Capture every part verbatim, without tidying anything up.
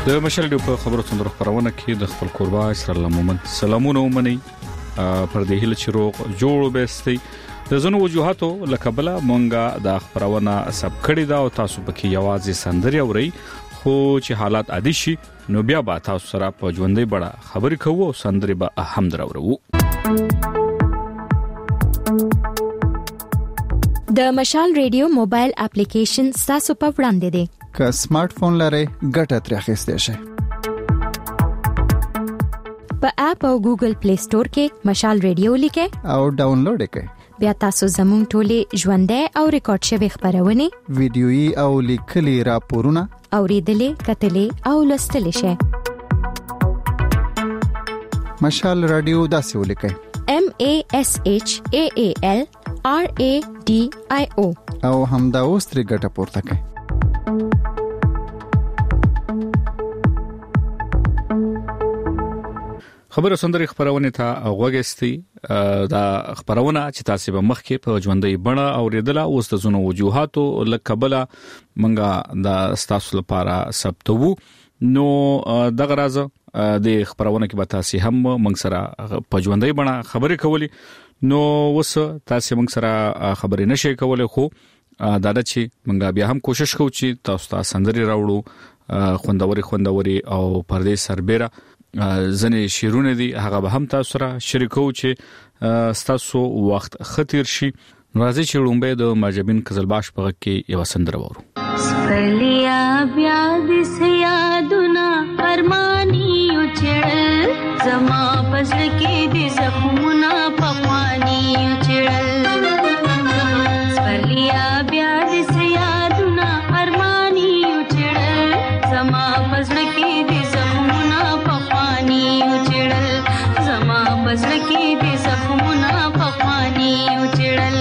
د مشال ډیو په خبرو څنډه خبرونه کې د خپل قربا اسرائیل مومن سلامونه ومني پر دې هله چروغ جوړ بهستي د زنو وجوهاتو لکبله مونږه د خبرونه سب کړی دا او تاسو پکې یوازې سندري اوري خو چې حالات عادي شي نو بیا به تاسو سره په ژوندۍ بڑا خبري کوو او سندري به هم درورو. د مشال ریډیو موبایل اپلیکیشن تاسو په وړاندې دی. که سمارټ فون لرئ ګټه ترې اخیستئ شئ. په اپ او ګوګل پلی سٹور کې مشال ریډیو لیکئ او ډاونلوډ کړئ. بیا تاسو زموږ ټولې ژوندۍ او ریکارډ شوی خبرونه ویډیويي او لیکلي راپورونه اوریدلې کتلې او لوستلې شئ. مشال رادیو داسې ولیکئ: M A S H A A L R A D I O او همدا اوس ترې ګټه پورته کړئ. خبر سندري خبرونه ته غوګستي دا خبرونه چې تاسو به مخکې په ژوندۍ بڼه اوریدله اوس د زونو وجوهاتو لکبله منګه د تاسو لپاره ثبتو نو دغه راز د خبرونه کې به تاسو هم منګ سره په ژوندۍ بڼه خبرې کولې نو وس تاسو منګ سره خبرې نشئ کولای خو دا د چې منګه بیا هم کوشش کوو چې تاسو ته سندري راوړو خوندوري خوندوري او پردې سربېره ځنې شیرونه دي هغه به هم تاسو سره شریکو چې تاسو وخت خطر شي. راځي چې لومبه د ماجبین قزلباش په کې یو سندره وورو. سپلیا بیا د سیادونه فرمانی چړل زما پس کې د زخمونه پخوانی چړل سپلیا بیا د سیادونه فرمانی چړل زما پس کې د زخمونه پخوانی چړل زما پس کې د زخمونه پخوانی چړل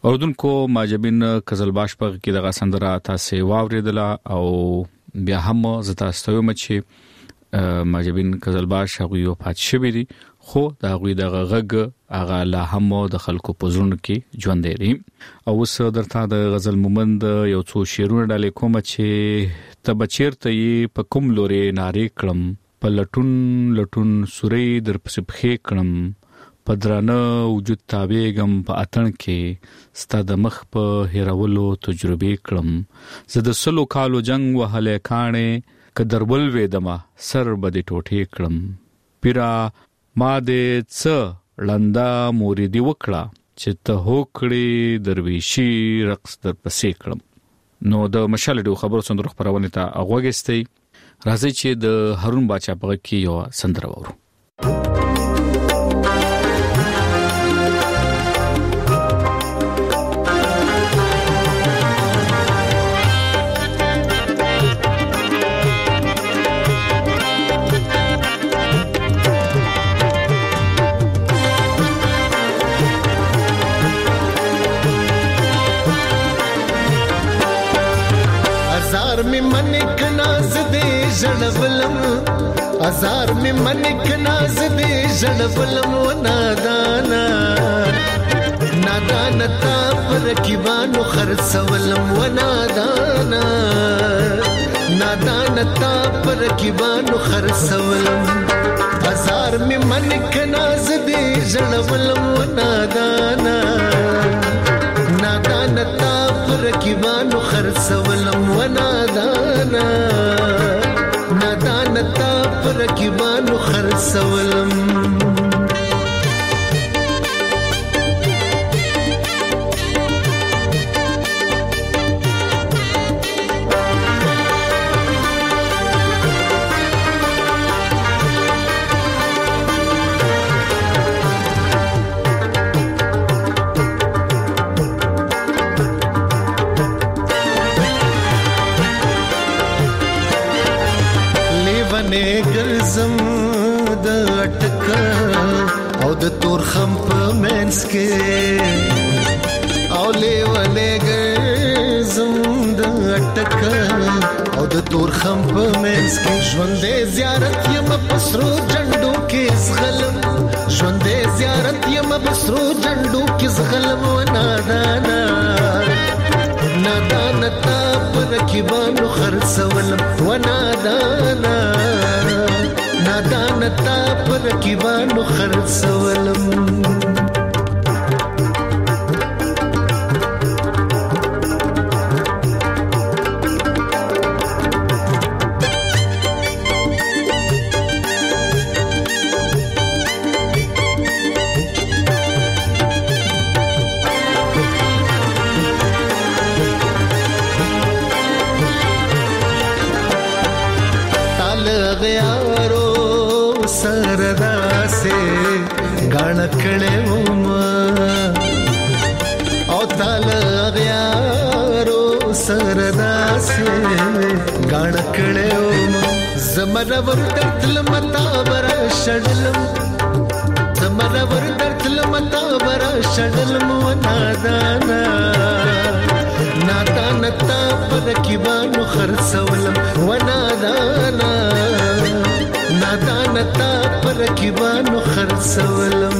اوردونکو ماجبین قزلباش په کې دغه سندره تاسو واوریدله او بیا هم زتا ستوم چې ماجبین قزلباش هغه یو پات شوی دي خو دا غوي دغه غږ هغه لا هم د خلکو په زړونو کې ژوند لري او اوس درته د غزل مومند یو څو شعرونه ډالې کوم چې ته بچیرته یې په کوم لورې ناری کړم په لټون لټون سوري در پسې پخې کړم پدرانه وجود تابېګم په اتن کې ستاد مخ په هیرولو تجربه کړم زه د سلو کالو جنگ وهله کانې کدرول وېدما سر بده ټوټې کړم پیرا ما دې څ لندا موریدي وکړه چې ته هوکړې درویشي رقص در پسې کړم نو د مشال ډو خبرو سندرو خبرونه ته اغوګستې راځي چې د هارون باچا په کې یو سندره وورو ژړولم ازار می منک ناز دې ژړولم و نادانا نادانا تا پر کیوانو خرڅولم و نادانا نادانا تا پر کیوانو خرڅولم ازار می منک ناز دې ژړولم و نادانا نادانا تا پر کیوانو خرڅولم و نادانا نادانتا پر کیبانو خرڅولم د تور خم په منس کې او لیوانه ګرځم د اٹک او د تور خم په منس کې ژوندې زیارت یم پسرو جندو کې زغلم ژوندې زیارت یم پسرو جندو کې زغلم و نادانا نادانا تا پر کیبانو خرڅولم و نادانا نادانا تا پر کیوانو خرڅولم کړه وما او تعالی غیارو سردا سے غاڼ کړه وما زمره ور درتل متا بر شډلم زمره ور درتل متا بر شډلم و نادانا نادانا تا پر کیوانو خرڅولم و نادانا نادانا تا پر کیوانو خرڅولم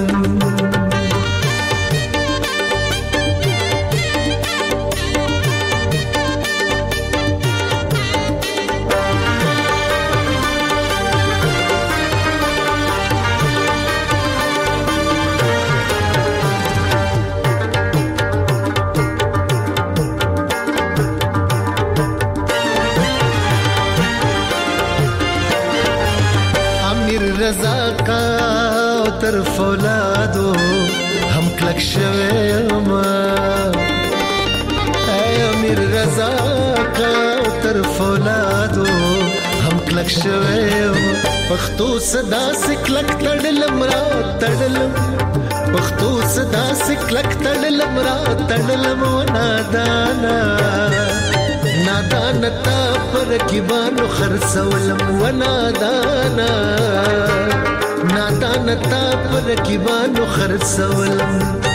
تر فولادو هم کلک شوه ما اے امیر رضا کا تر فولادو هم کلک شوه پختو صدا سکلک تړلم را تړلم پختو صدا سکلک تړلم را تړلم نادانا نادانا تا پر کیوانو خرڅولم و نادانا نادانا تا پر کیوانو خرڅولم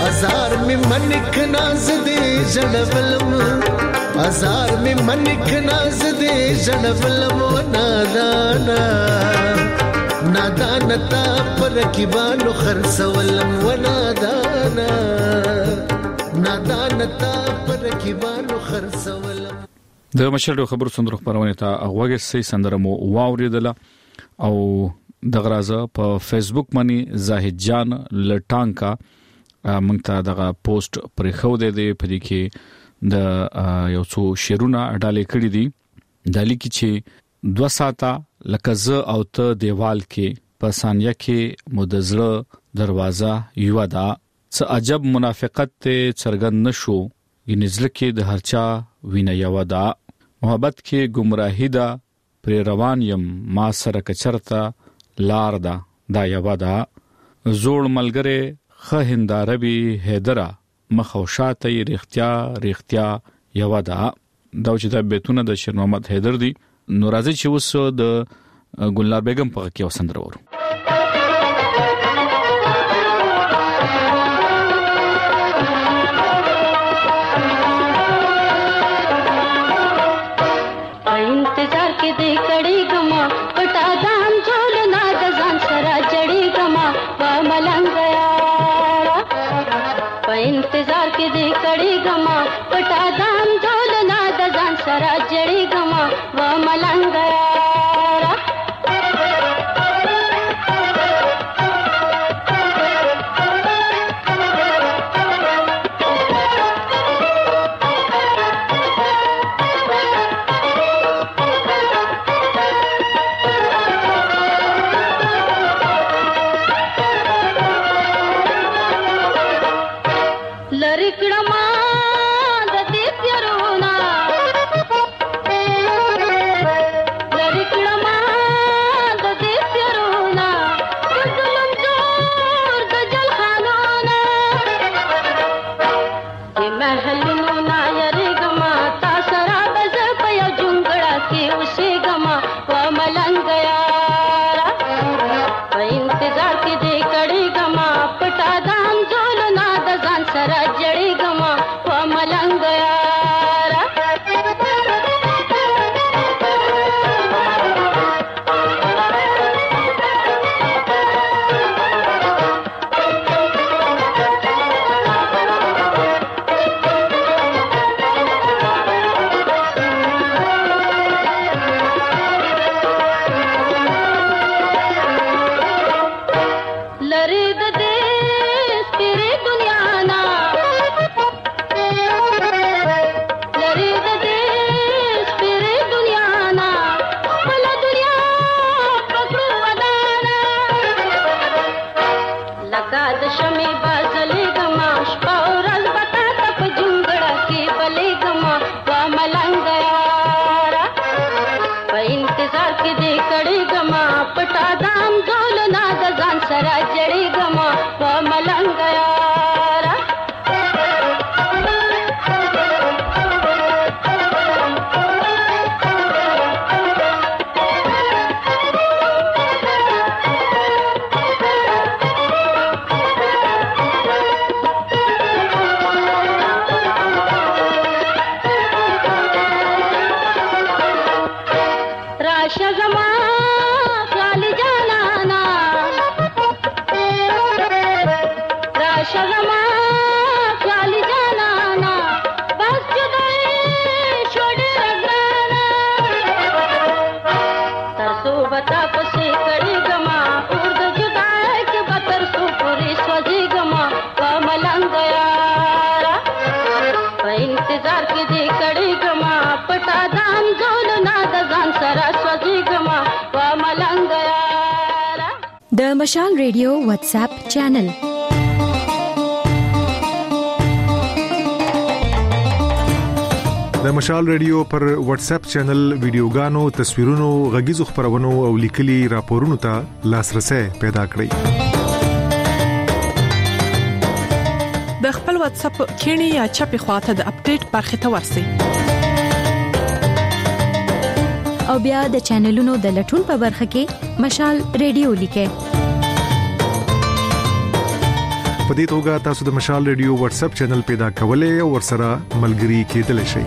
هزار می منک ناز دې جنولم هزار می منک ناز دې جنولم نادانا نادانا تا پر رکیبانو خرڅولم و نادانا نادانا تا پر رکیبانو خرڅولم. د مشر خبرو سندرو خبرونه ته هغه سي سندره مو واوریدله او د غرازه په فیسبوک باندې زاهد جان لټانکا مونږ ته دغه پوسټ پرې خو دې دی په دې کې د یو څو شیرونه اډالې کړې دي د لیکي چې دوه ساعته لکه ز او ته دیوال کې په ثانیه کې مدزړه دروازه یو دا څه عجب منافقت ته څرګند نشو ینځل کې د هرچا وینه یو دا محبت کې گمراهی دا پر روان یم ما سره کچرتا لار دا دا یو دا زوړ ملګری خه هنداروی حیدرا مخوشاته رښتیا رښتیا یو دا دا چې د بیتونه د شیر محمد حیدر دی نو راځي چې اوس د ګلنار بیگم په کې وسندره ورو. د مشال ریډیو واتس اپ چینل د مشال ریډیو پر واتس اپ چینل ویډیوګانو تصویرونو غږیزو خبرونو او لیکلي راپورونو ته لاسرسي پیدا کړئ. د خپل واتس اپ کینی یا چپی خواته د اپډیټ برخه ته ورسئ او بیا د چینلونو د لټون په برخه کې مشال ریډیو لیکئ. په دې توګه تاسو د مشال ریډیو واتس اپ چینل پیدا کولای او ورسره ملګري کېدلی شئ.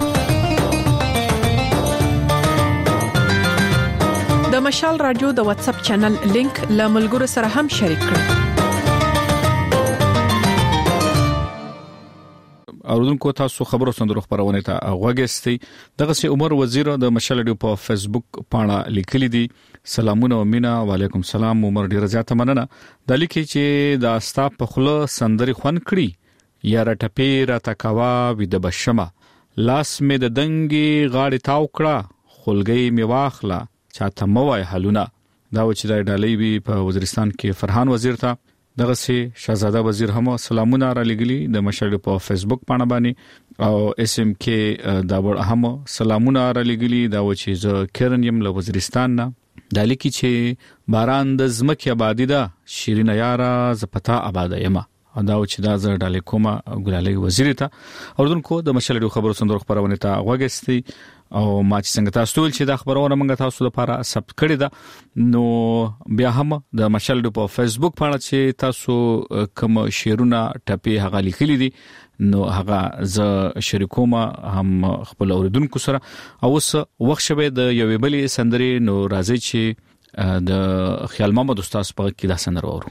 د مشال رادیو د واتس اپ چینل لینک له ملګرو سره هم شریک کړئ. اوردونکو تاسو خبرو سندرو خبرونه ته غوږیستئ. دغه سي عمر وزیر د مشال رادیو په فیسبوک پاڼه لیکلي دي: سلامونه او مینا. وعلیکم السلام. عمر ډیر زیاته مننه. د لیکي چې دا ستا په خله سندري خون کړی یا رټپی را تکوا وې د بشمه لاس می د دنګي غاړي تاو کړه خلګي می واخلا چاته موای حلونه. دا و چې د ډالۍ وی په وزیرستان کې فرحان وزیر ته دغه سي شاهزاده وزیر هم سلامونه را لګلی د مشال په فیسبوک باندې باندې او اس ام کې دا ور هم سلامونه را لګلی. دا و چې ز کرن یم له وزیرستان نه د لیکي چې باران د زمکه آبادی دا شیرین یارا زپتا آباد یما. دا و چې دا ز ډالې کومه ګلالي وزیر ته اوردونکو د مشال خبرو سندرو خبرونه ته غوږستي او ما چې څنګه تاسو ول چې دا خبرونه موږ تاسو لپاره ثبت کړی دا نو بیا هم د مشال په فیسبوک باندې چې تاسو کوم شیرونه ټپی هغه لیکلي دي نو هغه ز شریکوما هم خپل اوردونکو سره او اوس وخت شوه د یوې بلې سندري نو راځي چې د خیال محمد استاد په کې دا سندره ورو.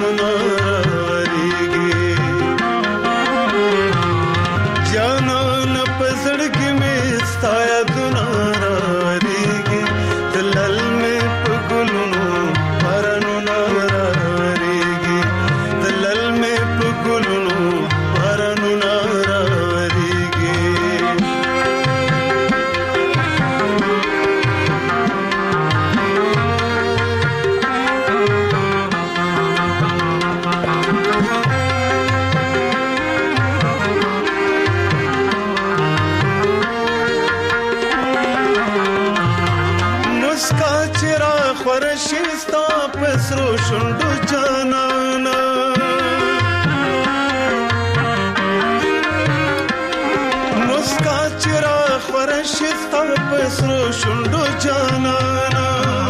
Jana پسرو شونډو جانانا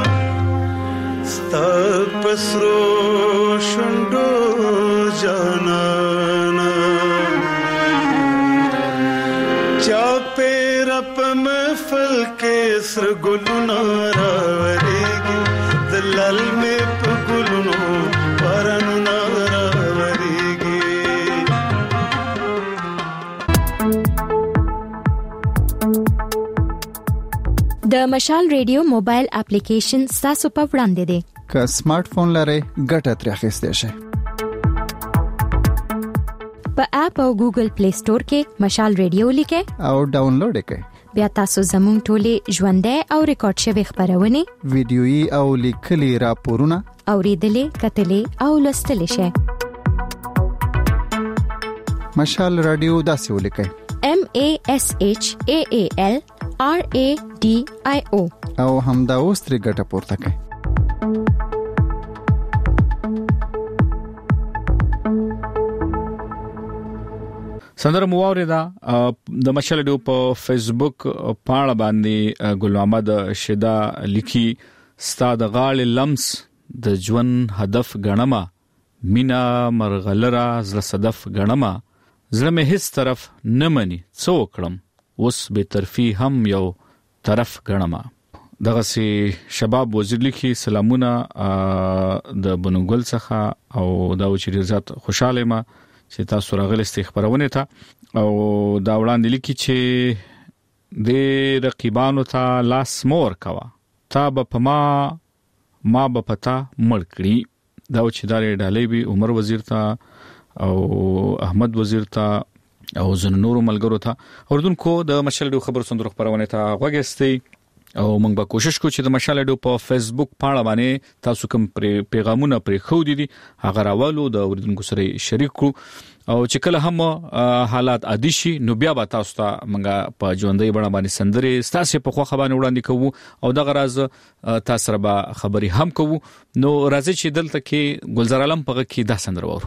ستا پسرو شونډو جانانا چا پیر په محفل کې سر ګلونه راورېږي دلال مې په ګلونو بارانونه راورېږي. د مشال ریډیو موبایل اپلیکیشن تاسو په وړاندې دی. که سمارټ فون لرئ ګټه ترې اخیستئ شئ. په اپ او ګوګل پلی سٹور کې مشال ریډیو لیکئ او ډاونلوډ یې کړئ. بیا تاسو زموږ ټولې ژوندۍ او ریکارډ شوی خبرونه ویډیويي او لیکلي راپورونه اوریدلې کتلې او لوستلې شئ. مشال رادیو داسې ولیکئ: M A S H A A L R A D I O او همدا اوس ترې ګټه پورته کړئ. سندره مواوري دا د مشال ډیو په فیسبوک پاڼه باندې ګل محمد شیدا لیکي ستاد غاړې لمس د ژوند هدف غنما مینا مرغلرا زړه صدف غنما زړه مې هیڅ طرف نه مني څو کړم اوس به طرفي هم یو طرف غنما. دغه سي شباب وزیر لیکي سلامونه د بنګل څخه او دا چې ډیر خوشاله ما چې تاسو راغلي ستې خبرونه ته او دا وړاندې لیکي چې د رقیبانو ته لاس مور کوا تا به پما ما به پتا مړ کړی. دا چې داري ډالې به عمر وزیر ته او احمد وزیر ته او زن نور ملګرو ته اوردونکو د مشال ډیو خبر سندرو خبرونه ته غوږستي او موږ به کوشش کوو چې د مشال ډیو په فیسبوک پاڼه باندې تاسو کوم پیغامونه پرې خو دي هغه راوالو د اوردونکو سره شریک کړو او چې کله هم حالات عادي شي نو بیا به تاسو ته موږ په ژوندۍ بڼه باندې سندري تاسو په خو خبرونه وړاندې کوو او دغه راز تاسو سره به خبري هم کوو. نو راځي چې دلته کې ګلزار عالم په کې دا سندره وورو.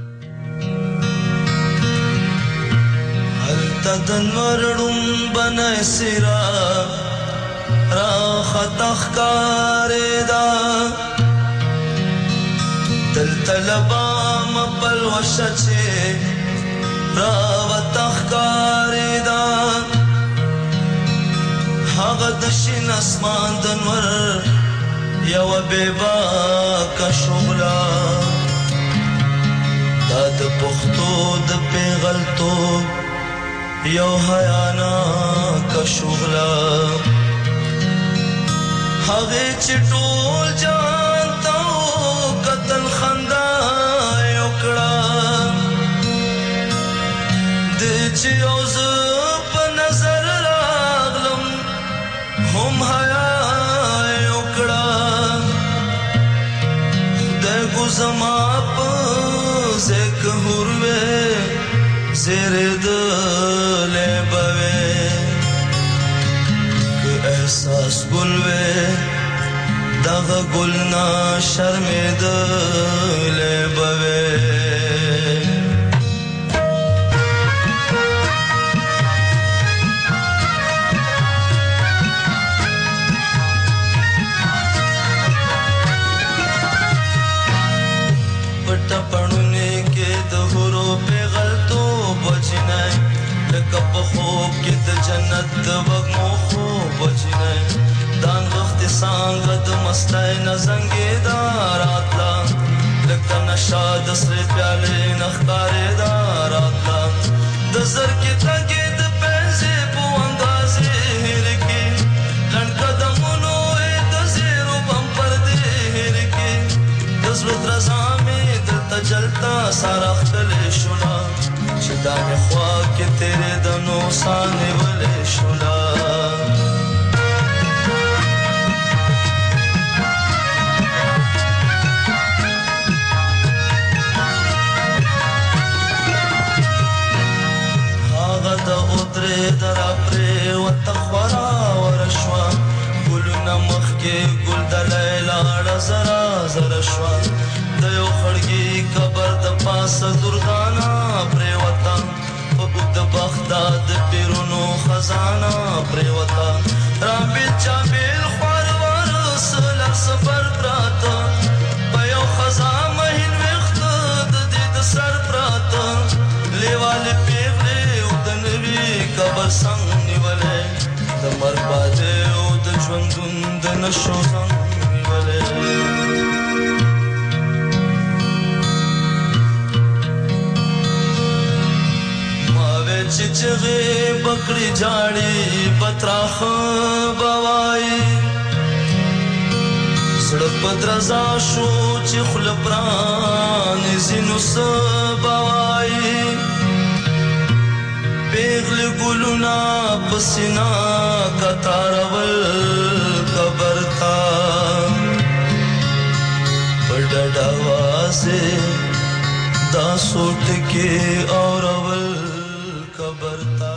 تدنورړم بنای سرا را خطخ کاردا دل طلبا مبل وشچه را وتخ کاردا هغه د شین اسمان دنور یو بیبا کا شغلا دا د پختو د پیغلتو یو حیانا کا شغلا هغه چټول جانتاو قتل خندا یو کړه د چې اوس په نظر راغلم هم حیا یو کړه د ګزما په زک هروه زره د احساس گلوے دغه گلنا شرمید لبوے پټ پړونه کې د هورو په غلطو بچنه لکه په خوب کې د جنت د وګمو بچنه دان وخت څنګه د مستای نه زنګې داراتلا لکه نشا د سر پیاله نخکارې داراتلا د زر کې تګې د پنځه په اندازې هرکی لن قدمونو د زیرو بم پر دې هرکی د زړه درزامې د تجلتا سارا خپل شولا چې دا مې خوا کې تیرې د نو سانې ولې شولا درا پرې وتخورا ورشوا ګلونه مخ کې ګل د لیلا زرا زرا شوا د یو خړګي قبر د پاسه دردانا پرې وتا په د بغداد پیرونو خزانه پرې وتا را د نشو څنګه ولې ما وچ چغه بکړی جاړي پتراخ بوای سړک بدرزا شو چې خل پران زینو سبوای پیغل ګلونا پسینا کتارول قبر تا پړډ आवाज़ه دا سوټ کې اورول قبر تا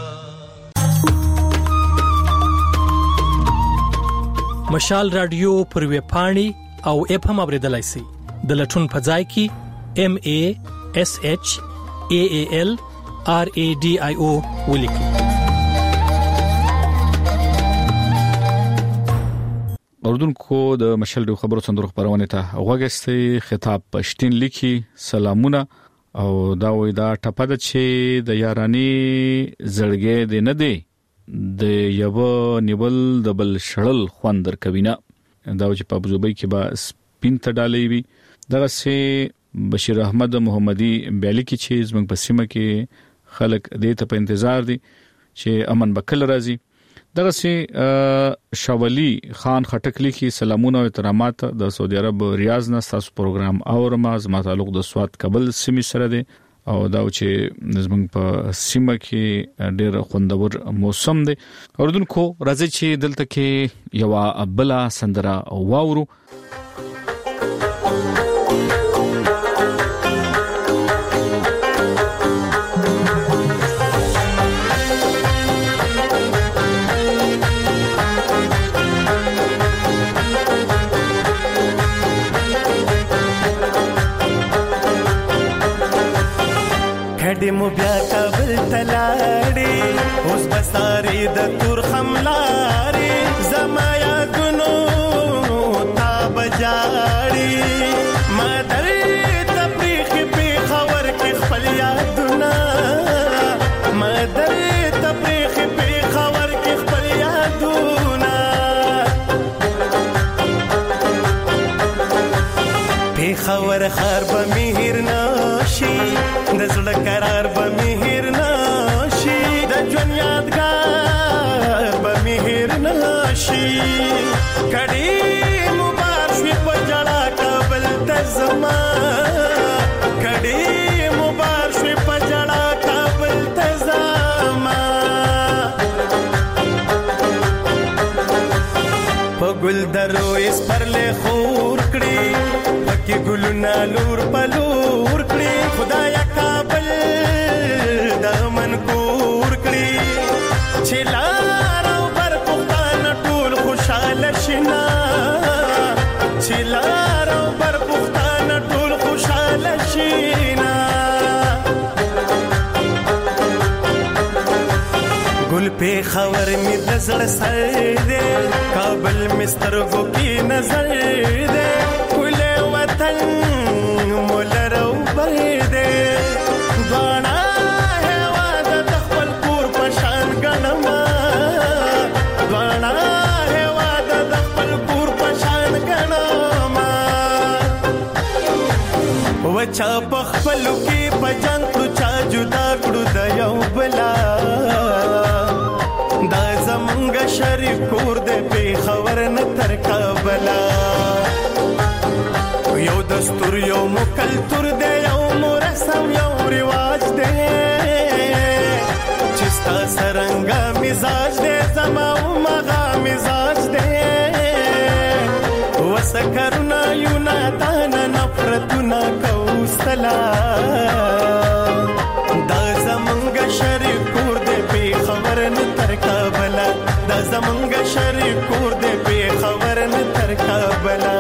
مشال رادیو پر وی پاڼي او اپ هم اوریدلای شي د لټون په ځای کې ام ا اس اچ ا ا ال ار ا ډي اي او ولیکي. اوردونکو د مشال رادیو خبرو څنګه خبرونه ته وګستې خطاب پښتين لیکي سلامونه او دا وې دا ټپه ده چې د یارانی زړګې دې نه دی د یو نیول د بل شړل خوندر کوینا دا چې په ابوظبي کې با سپین ته ډالې وي دغه سه بشیر احمد محمدي بیلی کې چې زمنګ په سیمه کې خلک دې ته په انتظار دي چې امن بکل راځي دغه سه شاولی خان خټک لیکي سلامونه او احترامات د سعودي عرب ریاض نه تاسو پروګرام اورما زما تعلق د سواد قبل سیمه سره دی او دا چې زمنګ په سیمه کې ډېر خوندور موسم دی اوردونکو راځي چې دلته کې یو ابلا سندره واورو کډې مو بیا کابل تلاړې اوس بسارې د تور خملارې زما یادونو تا بجاړې ما درې تپریخ په خبر کې خپل یادونه ما درې تپریخ په خبر کې خپل یادونه په خبر خار به مهر نشي د زړه قرار به مهر نشي د ژوند یادګار به مهر نشي کډې مبارشي په جړه کابل ته زما کډې مبارشي په جړه کابل ته زما په ګل درو اس پر له خور کړي پکې ګلونه لور پلور کړي خدایا کابل دمن کور کړي چې لار او بر پختان ټول خوشاله شینا چې لار او بر پختان ټول خوشاله شینا ګل په خبر می د زړه سر دې کابل مسترګو کې نظر دې کله وطن مولرو بيدې غاڼه هوا د خپل کور په شان غنما غاڼه هوا د خپل کور په شان غنما وچا په خپل کې په جان تو چا جدا کړو د یو بلا دا زمونږ شریک کور دې په خبر نه تر کابلا یو دستور یو مکلتور دی یو مرسم یو رواج دی چستا سرنګا مزاج دی زما او مغا مزاج دی وسکرنا یونا دان نفرتنا کوستلا دا زمونږ شریک کور دی په خبر نه تر کابلا دا زمونږ شریک کور دی په خبر نه تر کابلا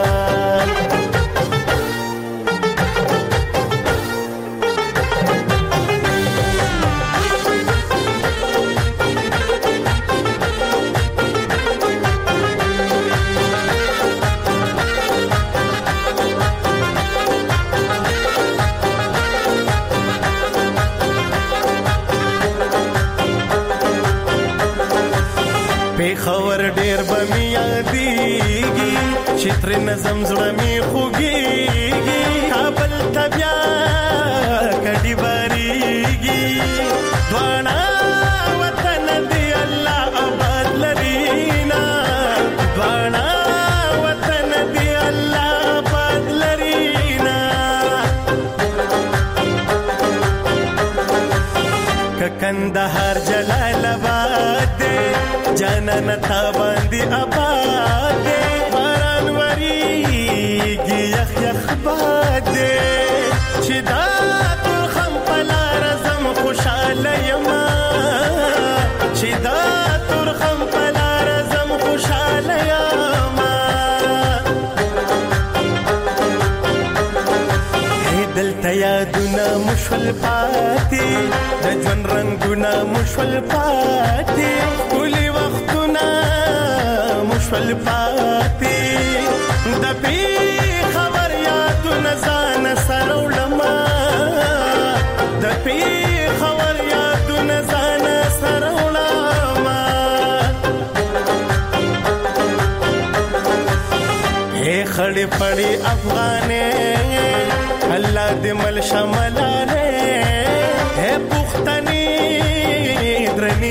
خبر ډیر بمی چې تر نظم زړه می خوږيږي کابل تبیا کډي باریږي دوانا وطن دی الله آباد لرینا دوانا وطن دی الله آباد لرینا کندهار جلال آباد جانان تا باندې آباد باران وریږي یخ یخ باد چې دا ترخم پلار زم خوشاله یما چې دا ترخم پلار زم خوشاله یما دلته یادونه مشول پاتې د ژوند رنگونه مشول پاتې ټولې وختونه مشول پاتې د پی خبر یادونه ځان سره وړما د پی خبر یادونه ځان سره وړما اے خړې پړې افغانې الله دې مل شملانه اے پختنی درنی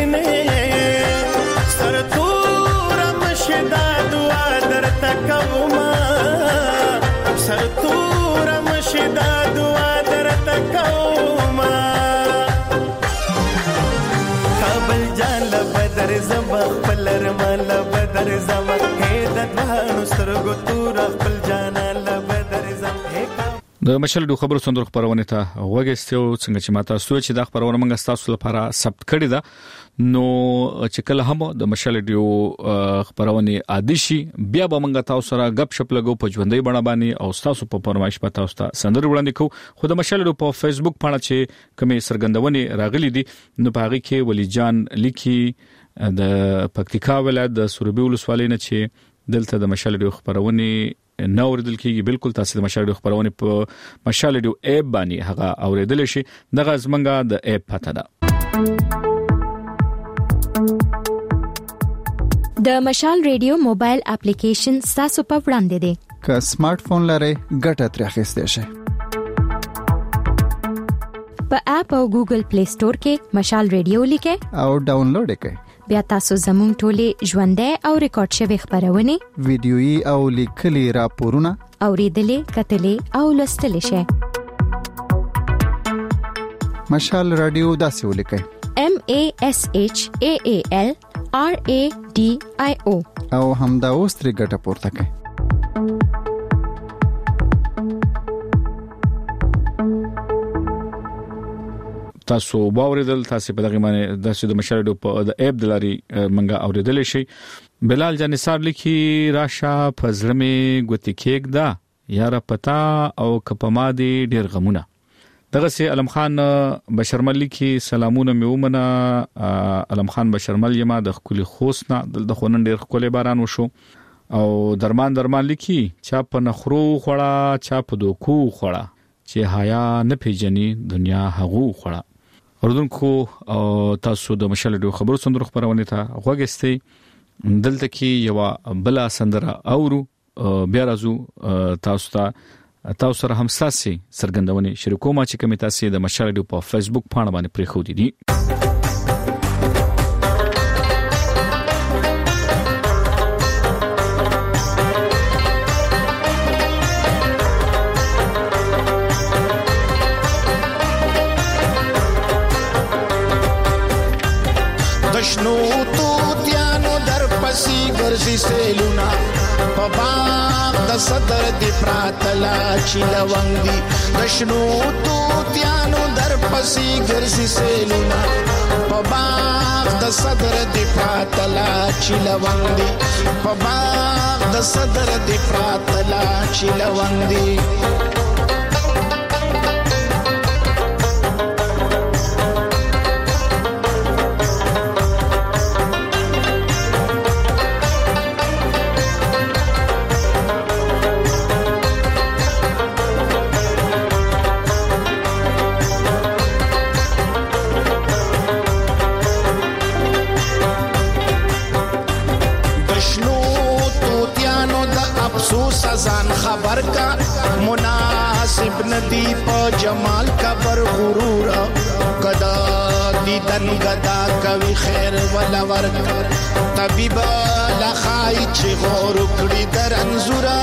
جنې سر تور مشدا دعا درته کوما سر تور مشدا دعا درته کوما کابل جان لبدر زما خپلر مال بدر زما هې د دوانو سترګو تور خپل جان لبدر زما د مشال د خبرو صندوق خبرونه ته وګستیو څنګه چې ماته سوچ چې د خبرونه منګه تاسو لپاره ثبت کړی دا نو چې کله هم د مشال دیو خبرونه عادي شي بیا به منګه تاسو سره غب شپ لګو په ژوندۍ بڼه باندې او تاسو په پرمایش په تاسو ته سندر وړاندې کو خو د مشال په فیسبوک باندې چې کومې سرګندونې راغلي دي نو په هغه کې ولی جان لیکي د پکتیکا ولایت د سروبي ولسوالۍ نه چې دلته د مشال دیو خبرونه نو اوریدل کیږي بالکل تاسو د مشال دیو خبرونه په مشال دیو اپ باندې هغه اوریدل شي دغه زمنګه د اپ پته ده د مشال ریډیو موبایل اپلیکیشن تاسو په وړاندې دی که سمارټ فون لرئ ګټه ترې اخیستئ شئ په اپ او ګوګل پلی سٹور کې مشال ریډیو لیکه او ډاونلوډ کړئ بیا تاسو زموږ ټولې ژوندۍ او ریکارډ شوی خبرونه ویډیويي او لیکلي راپورونه اوریدلې کتلې او لوستلې شئ مشال رادیو داسې ولیکئ M A S H A A L R A D I O او همدا اوس ترې ګټه پورته کړئ تاسو باوریدل تاسو په دغه معنی د سود مشارډو په د اپ دلاري منګه اوریدل شي بلال جان نثار لیکي راشه فزرمه ګوتی کېک دا یاره پتا او کپما دي ډیر غمونه دغه سي علم خان بشرمل لیکي سلامونه میومنه علم خان بشرمل یما د خولي خوسنا د خونن ډیر خولي باران وشو او درمان درمان لیکي چا په نخرو خوړه چا په دوکو خوړه چې حیا نه پیجنې دنیا هغو خوړه اردوونکو تاسو د مشال ډیو خبرو صندوق خبرونه ته غوښتي دلته کې یو بلا سندره اورو بیا راځو تاسو ته تاسو سره هم ساسي سرګندونې شریکو ما چې کوم تاسو د مشال ډیو په فیسبوک باندې باندې پرې خو دي دشنو توتیانو در پسی ګرځي سیلونا په باغ د صدر دی پراتلا چې لونګ دی دشنو توتیانو در پسی ګرځي سیلونا په باغ د صدر دی پراتلا چې لونګ دی په باغ د صدر دی پراتلا چې لونګ دی دی په جمال کبر غرور کدا دیدن غدا کوي خیر ولا ورک طبيب لخای چې غور کړی در انزورا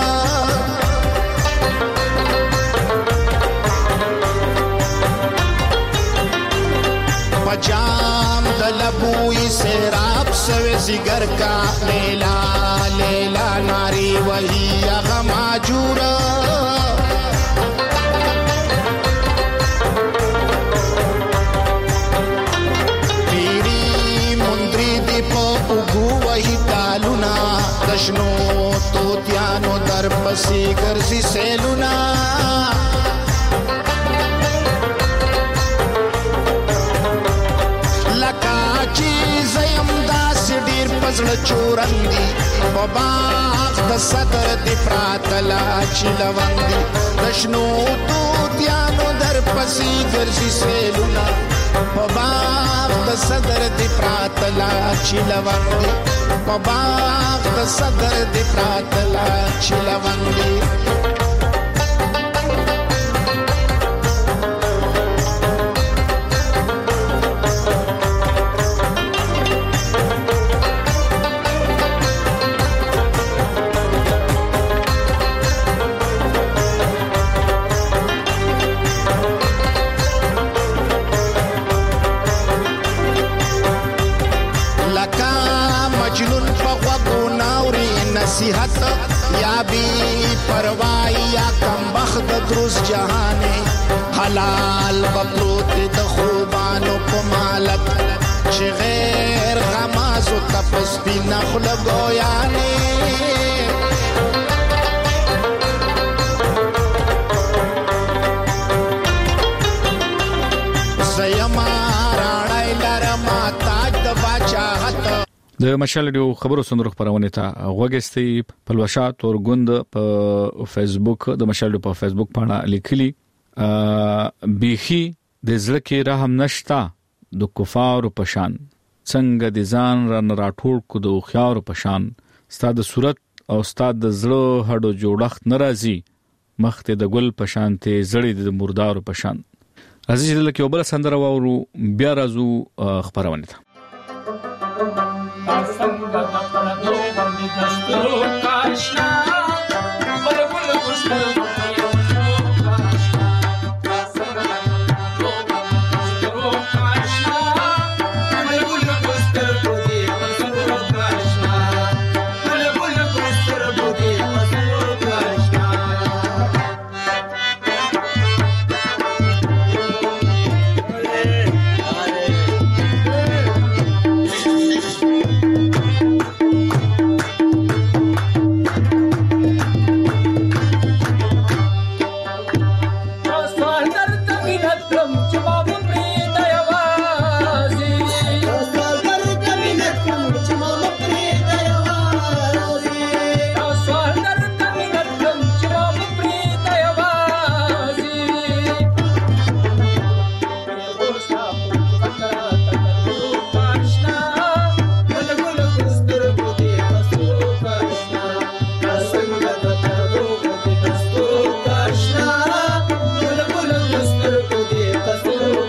پجام دلبوی سیراب سوی زگر کا لیلا لیلا ناری وہی اغما جورا پیری مندری دی پا اگو وہی تالونا دشنو توتیانو در پسی گرزی سیلونا پزړه چورندي په باغ د صدر دی پراتلا چلوندي دشنو توتیانو در پسې ګرځي سیلونا په باغ د صدر دی پراتلا چلوندي په باغ د صدر دی پراتلا چلوندي نصیحت یا بی پروايي یا کم بخت دروس جهانه حلال بپروت د خوبانو په مالک چې غیر غمازو تپس بنا خلګویانه زیما راړای لرما تاج د باچاحت د مشال ډیو خبرو سندرو خبرونه ته غوګستي پلوشا تورګوند په فیسبوک د مشال ډیو په فیسبوک باندې لیکلي بیخي د زړه کې رحم نشتا د کفار په شان څنګه د ځان را راټول کو د خيار په شان ستاد صورت او ستاد د زړه هډو جوړښت ناراضي مخته د ګل په شان ته زړې د مردار په شان عزیز لکه وبله سندره وورو بیا راځو خبرونه ته Sangha Prado Bandi Dastro Krishna Balagul Gusto Pastor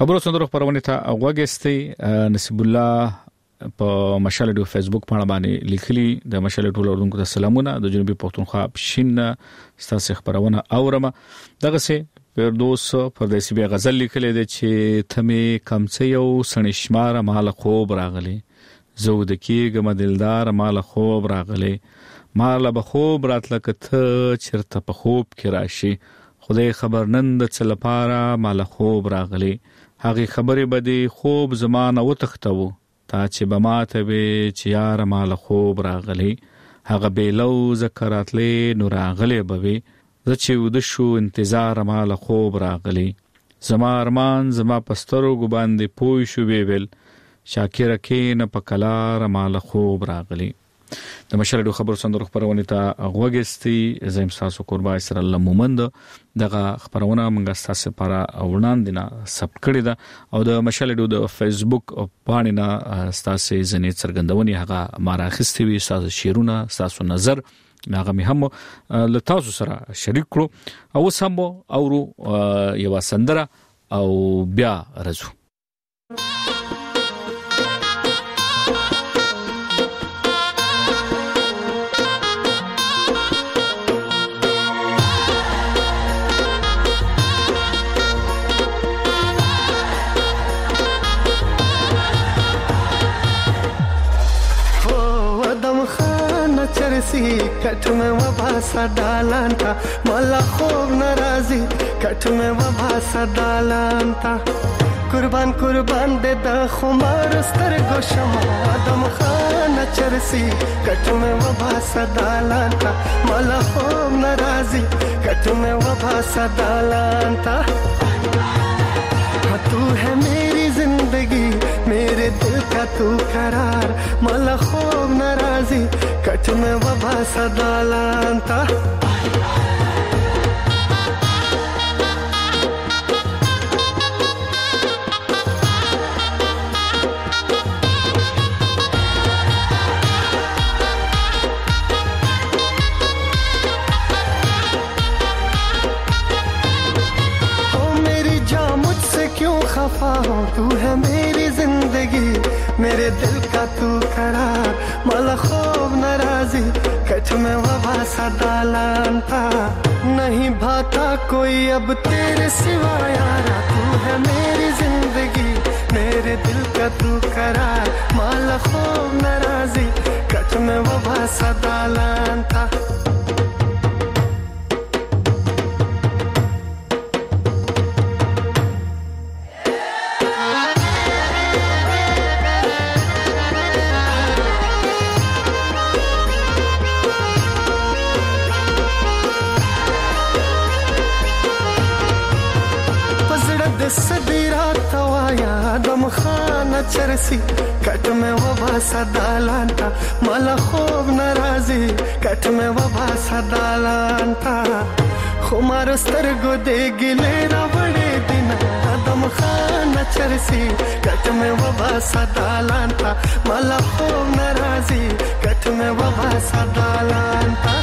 خبرو سندرو خبرونه ته وګستي نصیب الله په مشال ډو فیسبوک باندې باندې لیکلي د مشال ټول اردوونکو ته سلامونه د جنوبي پښتونخوا پښین ستاسو خبرونه اورم دغه سه فردوس پردیسی بیا غزل لیکلې ده چې تمه کمڅ یو سنشمار مال خوب راغلي زود کېګم دلدار مال خوب راغلي مال به خوب راتل کته چرته په خوب کې راشي خدای خبر نن د څه لپاره مال خوب راغلي هغه خبره بده خوب زمانه وتختو تا چې بماته به چې یار مال خوب راغلي هغه بیلو ذکراتلې نور راغلي بوي زه چې ود شو انتظار مال خوب راغلي زما ارمان زما پسترو ګ باندې پوي شو ویل شاکر کې نه پکلار مال خوب راغلي د مشرډو خبر سندرو خبرونه ته غوګستی زم تاسو قربا سره الله مومند دغه خبرونه موږ تاسو لپاره وړاندې نه سب کړی دا او د مشرډو د فیسبوک باندې نه تاسو ځنې څرګندونی هغه ماراخستي وي تاسو شیرونه تاسو نظر هغه مې هم له تاسو سره شریک کړو او سم اورو یو سندره او بیا رزو کټ مې وباسه دالان تا مالا خوب ناراضي کټ مې وباسه دالان تا قربان قربان دې د خمار سترګو شمع ادم خان چرسي کټ مې وباسه دالان تا مالا خوب ناراضي کټ مې وباسه دالان تا تو ہے میری زندگی میرے دل کا تو قرار مالا خوب ناراضی کٹ میں وبا صدالان تا تو ہے میری زندگی میرے دل کا تو قرار مالا خوب ناراضی کچھ میں وبا صدالان تھا نہیں بھاتا کوئی اب تیرے سوا یارا تو ہے میری زندگی میرے دل کا تو قرار مالا خوب ناراضی کچھ میں وبا صدالان تھا چرسی کټ مې وبا صدالان تا مالا خوب ناراضي کټ مې وبا صدالان تا خمار سترګو دې ګلې را وړې دین ادم خان چرسی کټ مې وبا صدالان تا مالا خوب ناراضي کټ مې وبا صدالان تا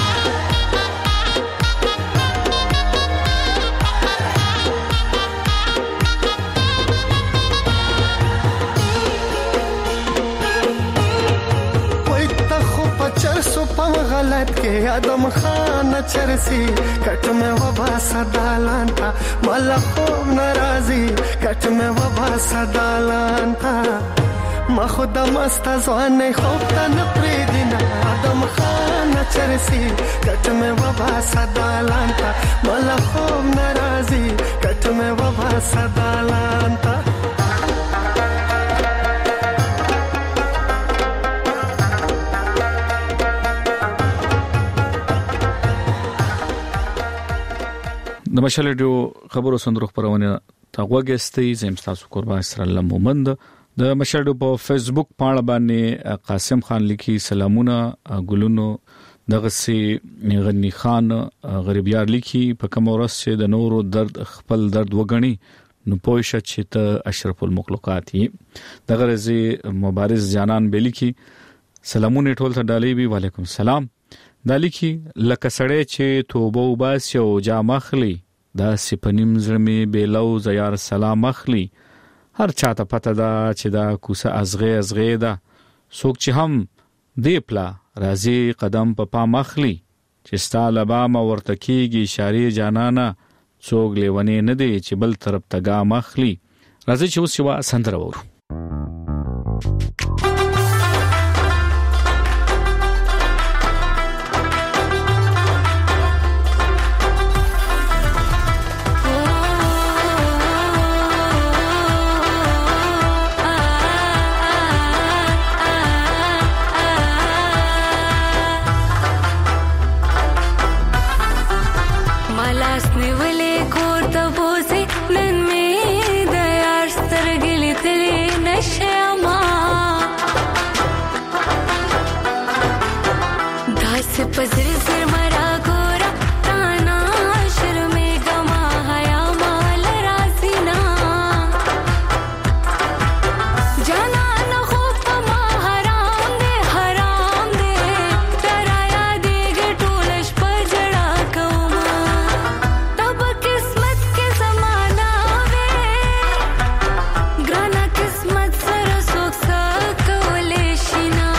غلط کے آدم خان چرسی کٹ میں وبا صدالان تھا مالا خوب ناراضی کٹ میں وبا صدالان تھا ما خود مست ځوان خوب ته نه پریدینا آدم خان چرسی کٹ میں وبا صدالان تھا مالا خوب ناراضی کٹ میں وبا صدالان تھا د مشالډو خبرو سندرو خبرونه تا وګستې زم تاسو قربان سره الله مومند د مشالډو په فیسبوک پاڼه باندې قاسم خان لیکي سلامونه ګلونو دغه سي غنی خان غریبیار لیکي په کوم ورځ چې د نورو درد خپل درد وګڼي نو پوښه چې ته اشرف المخلوقات یې دغه رزي مبارز جانان بلیکي سلامونه ټول ته ډالې وی وعلیکم السلام دالیکي لکه سړی چې توبه وباسي او جامه خلی دا سپنیم زړمې بیلو زیار سلام اخلي هر چاته پته دا چې دا کوسه ازغه ازغه دا څوک چې هم دی پلا راځي قدم په پا مخلي چې ستاله با ما ورته کیږي اشاره جانانا څوک لیونی نه دی چې بل طرف تګا مخلي راځي چې اوس یو سندره وورو पजर सिर मरा गोरा ताना शर्मे गमा हया माल रासीना जाना न खूब मा हराम दे हराम दे तराया देग टोलश पर जड़ा कौमा तब किस्मत के समाना वे ग्राना किस्मत सर सोख सकवले शिना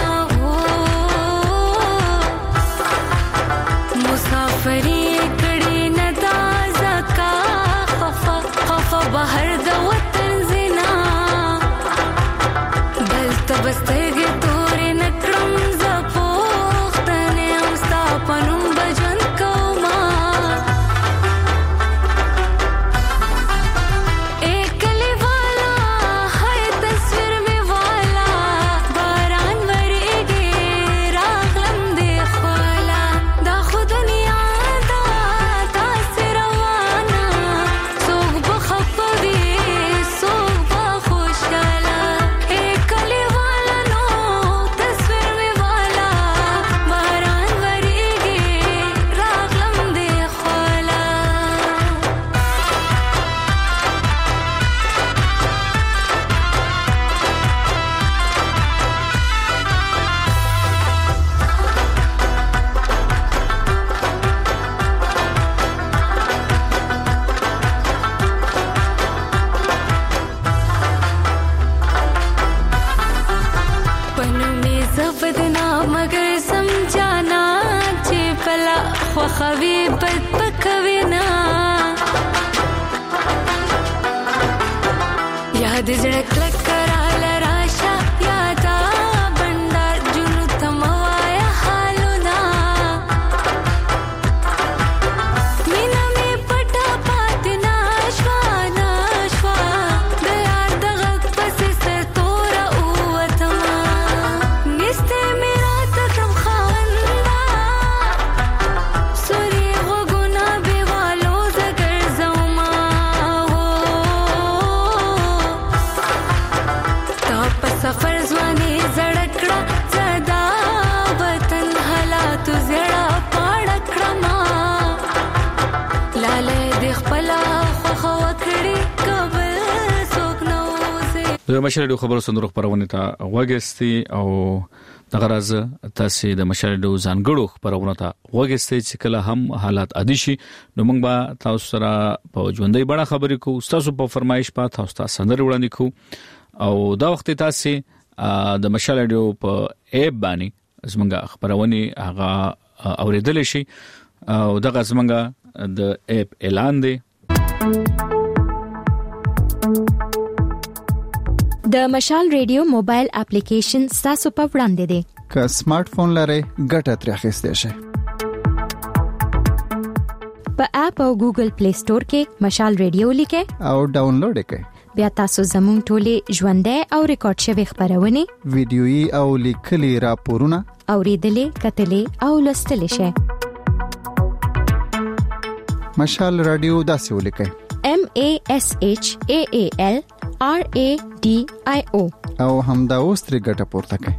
मुसाफरी कड़ी न ताज़ा का खफा खफा बाहर द वतन जिना बल तबस्तगे तोरे न क्रम ज पोख्तने उस्ता पनुम बजन कौमा एकली वाला है तस्वीर में वाला बारान वरेगे रागलम दे ख्वाला दा खुद خوخوي بد پکوينا یاد زړه کلک کرال راشا یادا بندار جنو تموایا حالونا مینا می پټا پاتنا شوانا شوا د یاد دغه پس سر تورا اوتما نسته میرا تکم خواندا सफर ځواني زړکړه زدا وطن حالات زړه پاړکړه ما لاله د خپل خو وکړي قبل څوک نو زه د مشرډو خبرو صندوق خبرونه ته وګستي او دغه راز تاسو د مشرډو ځانګړو خبرونه ته وګستي چې کله هم حالات عادي شي نو موږ به تاسو سره په ژوندۍ بڼه خبرې کوو تاسو په فرمایش په تاسو ته سندره وړاندې کوو او دا وخت تاسو د مشال رادیو په ایپ باندې زمونږ خبرونه هغه اوریدل شي او دغه زمونږ د ایپ اعلان دی د مشال رادیو موبایل اپلیکیشن تاسو په وړاندې دی که سمارټ فون لرئ ګټه ترې اخیستئ شئ په اپ او ګوګل پلی سٹور کې مشال رادیو لیکئ او ډاونلوډ کړئ بیا تاسو زموږ ټولې ژوندۍ او ریکارډ شوی خبرونه ویډیويي او لیکلي راپورونه اوریدلې کتلې او لوستلې شئ مشال رادیو داسې ولیکئ M A S H A A L R A D I O او همدا اوس ترې ګټه پورته کړئ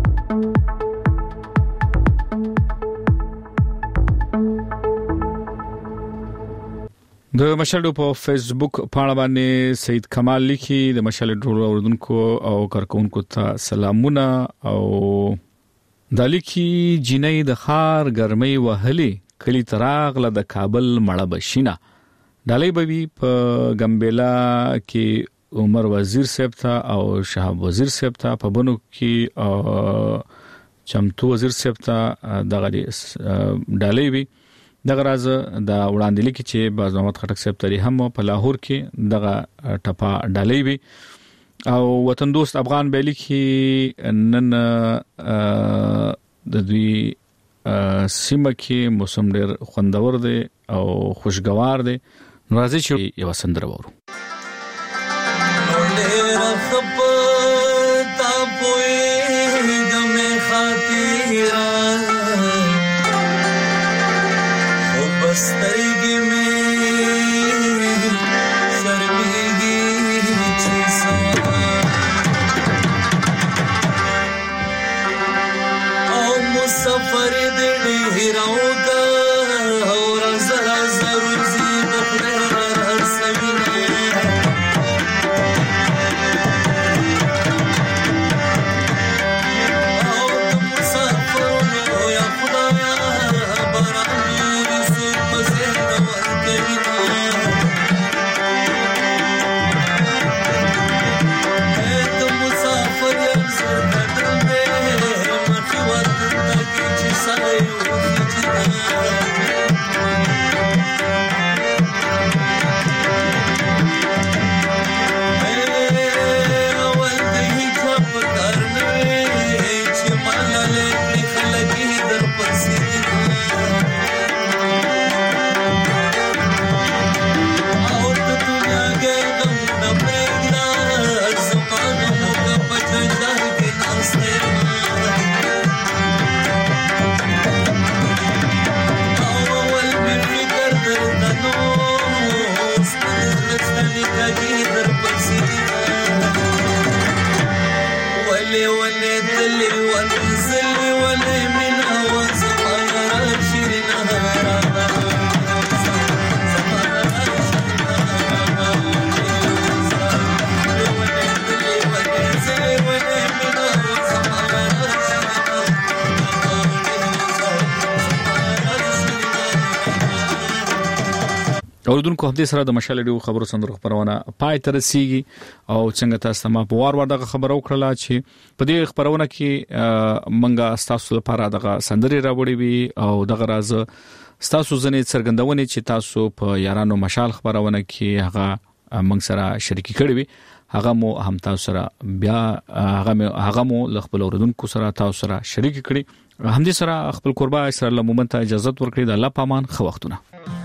د مشالډو په فیسبوک پاڼه باندې سید کمال لیکي د مشالډو اوردونکو او کارکونکو ته سلامونه او د لیکي جنې د خار ګرمۍ وهلي کلی تراغله د کابل مړه بشینه ډالۍ به وي په ګمبيلا کې عمر وزیر صاحب ته او شهاب وزیر صاحب ته، په بنو کې او چمتو وزیر صاحب ته دغه ډالۍ وي. دغه راز د وړاندې لیکي چې باز محمد خټک صاحب تری هم په لاهور کې دغه ټپا ډالۍ وي او وطن دوست افغان بیلی کې نن د دوی سیمه کې موسم ډیر خوندور دی او خوشگوار دی. ناراضي چې یو سندره وورو. ډیر خپل تا پوي غمه خاطره او بسترګې مې شرمېږي چې سوا او مسافر دې هیراوګه او زرا ضرور زی بخره سوینه اوردونکو هفته سره د مشال ډیو خبرو سندرو خبرونه پای تر رسیږي او څنګه تاسو ما په وار وار دغه خبرو کړله چې په دې خبرونه کې منګه تاسو لپاره دغه سندري راوړي وي او دغه راز تاسو ځنې څرګندونه چې تاسو په یارانو مشال خبرونه کې هغه منګ سره شریک کړي وي هغه مو هم تاسو سره بیا هغه هغه مو خپل اوردونکو سره تاسو سره شریک کړي. هم دې سره خپل قربا سره لمومنت اجازه ورکړي. د الله پامان خو وختونه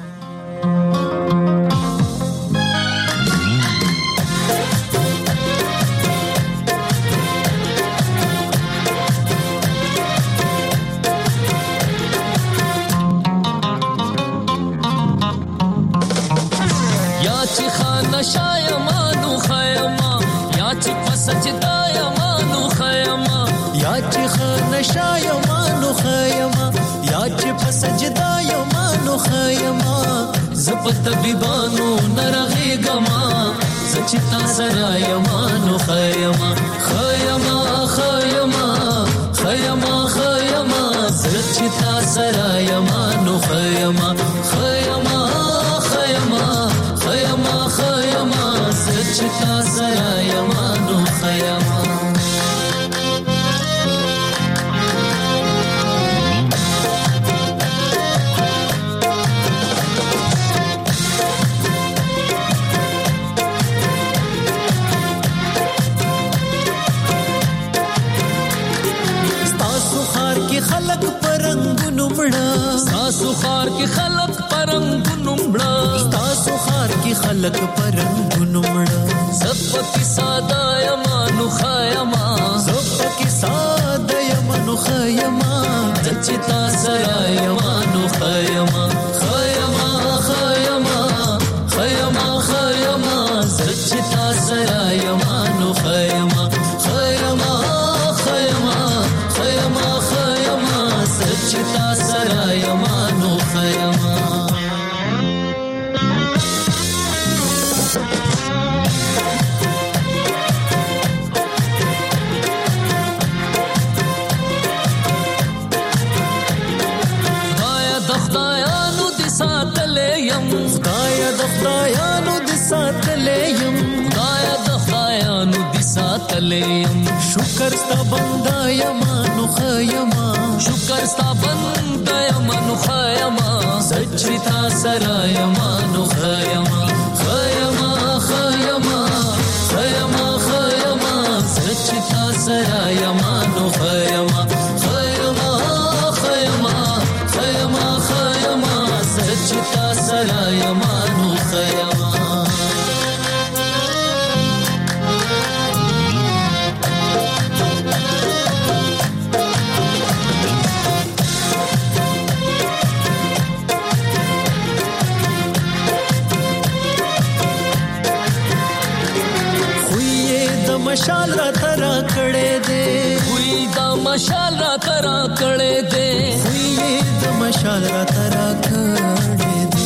شایمانو خیما یا چې فسجدا یمانو خیما یا چې خان شایمانو خیما یا چې فسجدا یمانو خیما زپت بیبانو نرغه گما سچتا سرا یمانو خیما خیما خیما خیما خیما سچتا سرا یمانو خیما خیما خیما خیما خیما سچتا سرا یمانو خیما ستاسو خار کې خلق پرنګونو مړه ستاسو خار کې خلق پرنګونو مړه ستاسو خار کې خلق پرنګونو مړه زپکی ساده یمانو خیما زپکی ساده یمانو خیما چچتا سرا یمانو خیما خیما خیما خیما خیما چچتا سرا یمانو خیما خیما خیما خیما خیما چچتا سرا یمانو خیما خدایانو د ساتلې يم خدای د خدایانو د ساتلې يم شکر ستا بندا یم نو خیما شکر ستا بندا یم نو خیما سچ تا سره یم نو خیما خیما خیما خیما خیما سچ تا سره یم نو خیما خیما خیما خیما خیما سچ تا سره یم نو خیما مشال را ترا کړه دے وی دا مشال را ترا کړه دے وی دا مشال را ترا کړه دے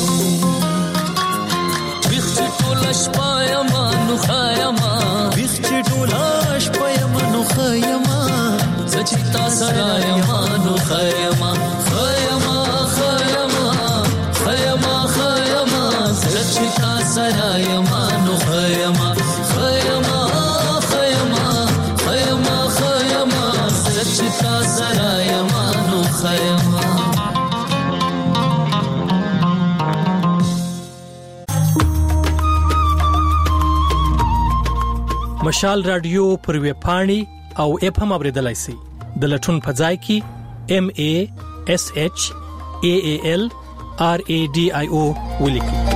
وخت ټولش پایما نو خایما وخت ټولش پایما نو خایما سچتا سرايما نو خایما خایما خایما خایما خایما سچتا سرايما نو خایما خایما چتا سرايما نو خيما مشال رادیو پر وی پاڼي او اف هم اوریدلای شي د لټون فضای کی ام ای اس ایچ ای ای ال ار ای ډی آی او ولیکي